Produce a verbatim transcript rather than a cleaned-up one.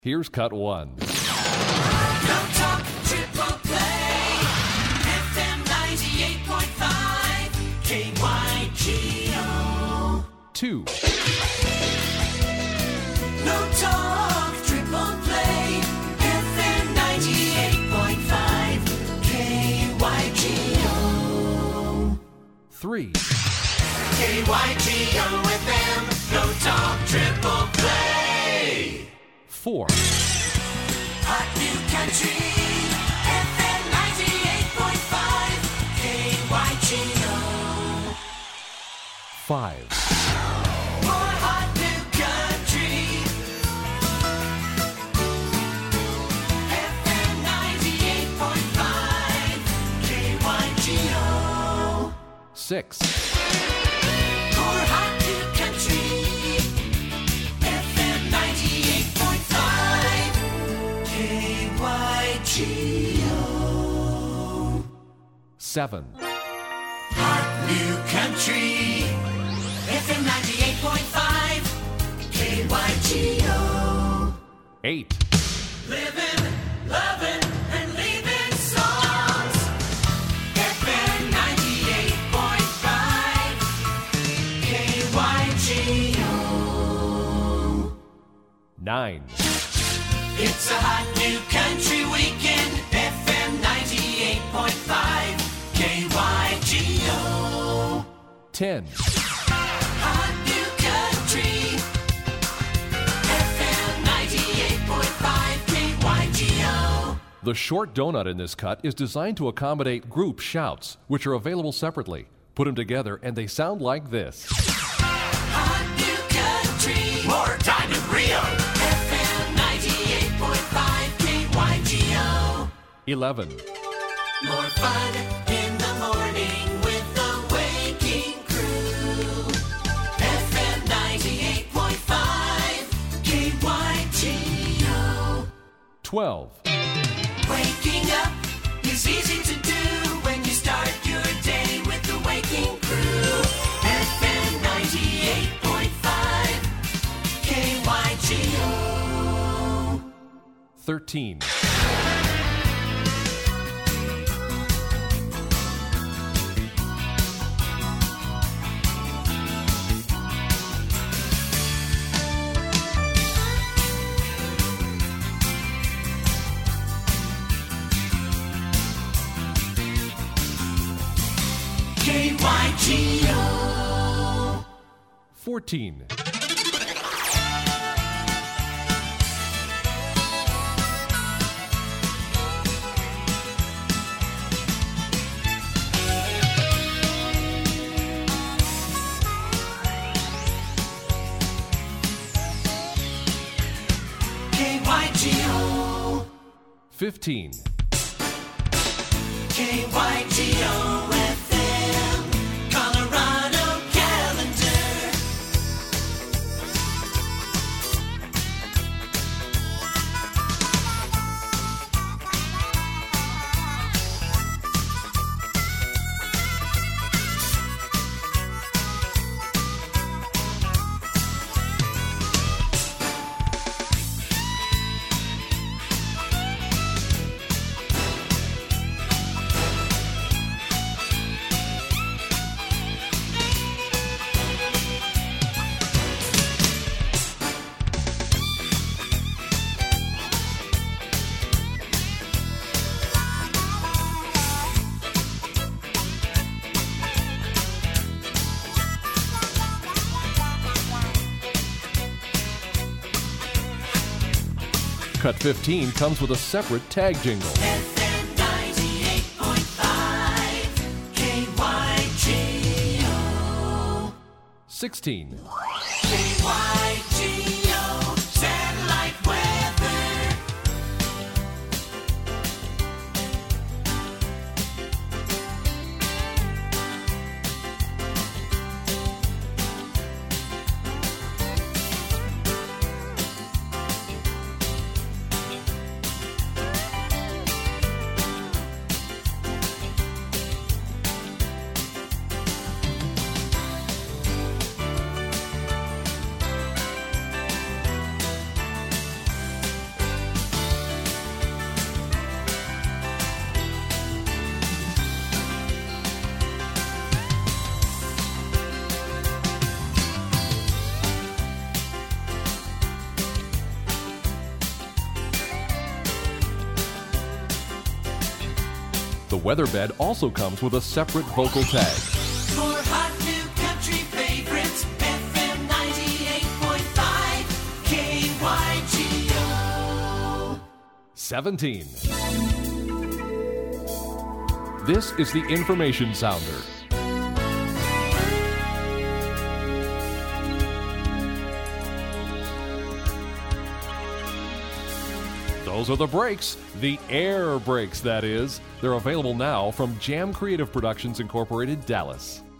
Here's cut one. No Talk Triple Play, F M ninety-eight point five, K Y G O. Two. No Talk Triple Play, F M ninety-eight point five, K Y G O. Three. K Y G O F M, No Talk Triple Play. Four. Hot New Country, F M ninety-eight point five, K Y G O. Five. More Hot New Country, F M ninety-eight point five, K Y G O. Six. More Hot New Country, F M ninety-eight point five, K Y G O. Seven. Hot New Country, F M ninety-eight point five, K Y G O. Eight. Living, loving, and leaving songs. F M ninety-eight point five, K Y G O. Nine. It's a hot new country weekend. F M ninety-eight point five, K Y G O. Ten. Hot new country. F M ninety-eight point five, K Y G O. The short donut in this cut is designed to accommodate group shouts, which are available separately. Put them together and they sound like this. Hot new country. More time in Rio. F M ninety-eight point five, K Y G O. Eleven. More fun in the morning with the Waking Crew. F M ninety-eight point five, K Y G O. Twelve. Waking up is easy to do when you start your day with the Waking Crew. F M ninety-eight point five, K Y G O. Thirteen. K Y G O. Fourteen. K Y G O. Fifteen. K Y G O F M, Colorado calendar. Cut fifteen comes with a separate tag jingle. F M ninety-eight point five, K Y G O. Sixteen. K Y G O, satellite weather. The weatherbed also comes with a separate vocal tag. For hot new country favorites, F M ninety-eight point five, K Y G O. seventeen. This is the Information Sounder. Those are the breaks, the air breaks, that is. They're available now from Jam Creative Productions Incorporated, Dallas.